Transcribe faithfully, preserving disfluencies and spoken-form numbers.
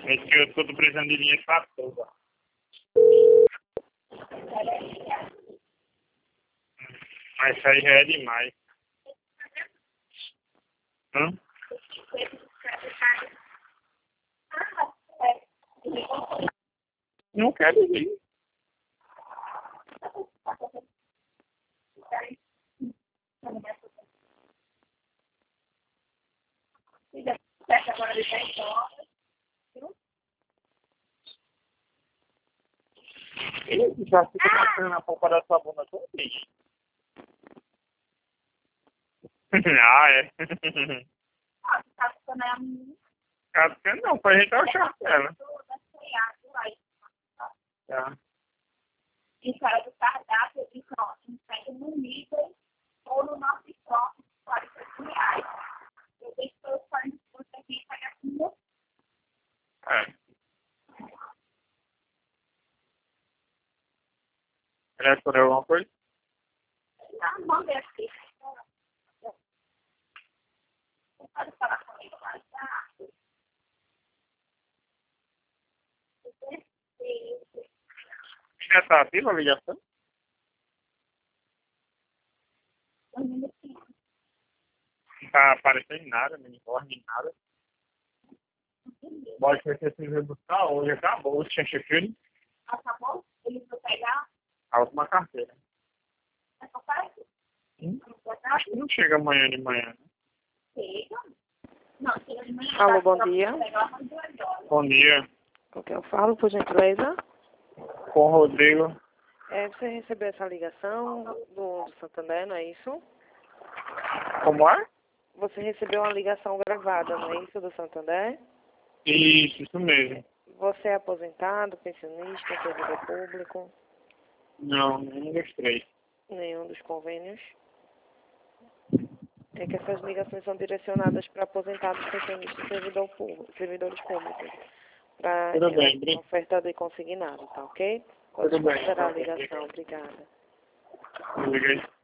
É que eu tô precisando de dinheiro pra tudo. Mas isso aí já é demais. Hã? Não quero ir. Ele já fica passando a polpa da sua bunda todo dia. Ah, é. Cascando não, pra gente é o chato dela. Tá. E para do cardápio, e pronto, entrega no nível ou no nosso estoque, quarenta reais. Eu deixo para os fornecedores aqui pagar com você. É. Quer escolher alguma coisa? Não, vamos ver aqui. Você pode falar comigo mais rápido? Já tá ativa a ligação? Um minutinho. Não tá aparecendo nada, nem voz, nem nada. Pode ser que você veio buscar hoje, acabou o chanchefilho. Acabou? Ele foi pegar? A última carteira. É só para aqui. Hum? Acho que não chega amanhã de manhã. Chega. Não, chega de manhã. Alô, bom dia. Bom dia. Com quem eu falo, por gentileza? Com o Rodrigo. É, você recebeu essa ligação do, do Santander, não é isso? Como é? Você recebeu uma ligação gravada, não é isso, do Santander? Isso, isso mesmo. Você é aposentado, pensionista, servidor público? Não, nenhum dos três. Nenhum dos convênios? É que essas ligações são direcionadas para aposentados, pensionistas e servidor público, servidores públicos. Para Tudo bem, bem. oferta de consignado, tá ok? Pode Tudo bem. considerar a ligação, obrigada. Liguei.